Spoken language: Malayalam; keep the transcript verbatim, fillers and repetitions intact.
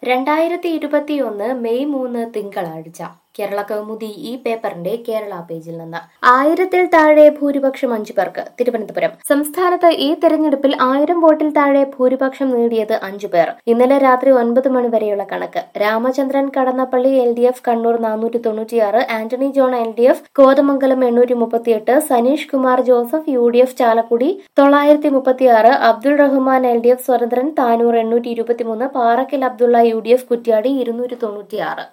രണ്ടായിരത്തി ഇരുപത്തിയൊന്ന് മെയ് മൂന്ന് തിങ്കളാഴ്ച കേരള കൗമുദി ഈ പേപ്പറിന്റെ കേരള പേജിൽ നിന്ന് ആയിരത്തിൽ താഴെ ഭൂരിപക്ഷം അഞ്ചു പേർക്ക് തിരുവനന്തപുരം. സംസ്ഥാനത്ത് ഈ തെരഞ്ഞെടുപ്പിൽ ആയിരം വോട്ടിൽ താഴെ ഭൂരിപക്ഷം നേടിയത് അഞ്ചു പേർ. ഇന്നലെ രാത്രി ഒൻപത് മണി വരെയുള്ള കണക്ക്. Ramachandran Kadannappally L D F Kannur നാനൂറ്റി തൊണ്ണൂറ്റിയാറ്, Antony John L D F Kothamangalam എണ്ണൂറ്റി മുപ്പത്തിയെട്ട്, Saneesh Kumar Joseph U D F Chalakudy തൊള്ളായിരത്തി മുപ്പത്തിയാറ്, Abdul Rahman L D F സ്വതന്ത്രൻ താനൂർ എണ്ണൂറ്റി ഇരുപത്തിമൂന്ന്, Parakkal Abdulla U D F Kuttiadi ഇരുന്നൂറ്റി തൊണ്ണൂറ്റിയാറ്.